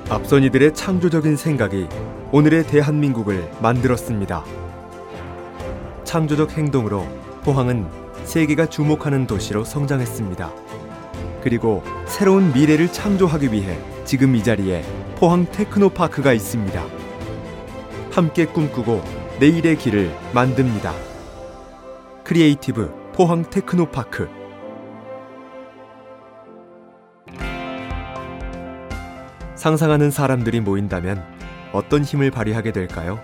앞선 이들의 창조적인 생각이 오늘의 대한민국을 만들었습니다. 창조적 행동으로 포항은 세계가 주목하는 도시로 성장했습니다. 그리고 새로운 미래를 창조하기 위해 지금 이 자리에 포항 테크노파크가 있습니다. 함께 꿈꾸고 내일의 길을 만듭니다. 크리에이티브 포항 테크노파크. 상상하는 사람들이 모인다면 어떤 힘을 발휘하게 될까요?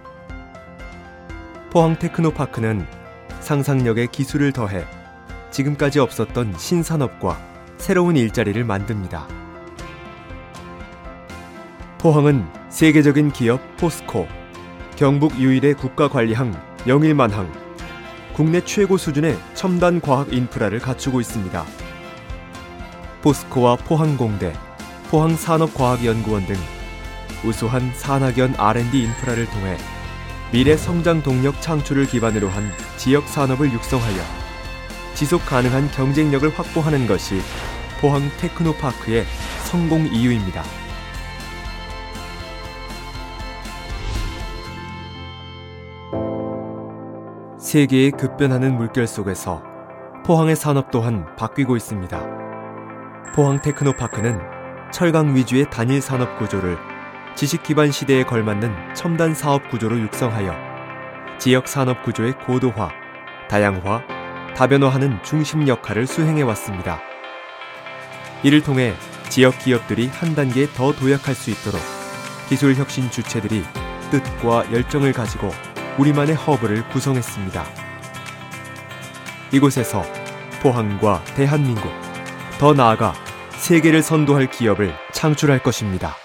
포항 테크노파크는 상상력에 기술을 더해 지금까지 없었던 신산업과 새로운 일자리를 만듭니다. 포항은 세계적인 기업 포스코, 경북 유일의 국가관리항 영일만항, 국내 최고 수준의 첨단 과학 인프라를 갖추고 있습니다. 포스코와 포항공대, 포항산업과학연구원 등 우수한 산학연 R&D 인프라를 통해 미래 성장 동력 창출을 기반으로 한 지역 산업을 육성하여 지속 가능한 경쟁력을 확보하는 것이 포항 테크노파크의 성공 이유입니다. 세계의 급변하는 물결 속에서 포항의 산업 또한 바뀌고 있습니다. 포항 테크노파크는 철강 위주의 단일 산업 구조를 지식 기반 시대에 걸맞는 첨단 사업 구조로 육성하여 지역 산업 구조의 고도화, 다양화, 다변화하는 중심 역할을 수행해 왔습니다. 이를 통해 지역 기업들이 한 단계 더 도약할 수 있도록 기술 혁신 주체들이 뜻과 열정을 가지고 우리만의 허브를 구성했습니다. 이곳에서 포항과 대한민국, 더 나아가 세계를 선도할 기업을 창출할 것입니다.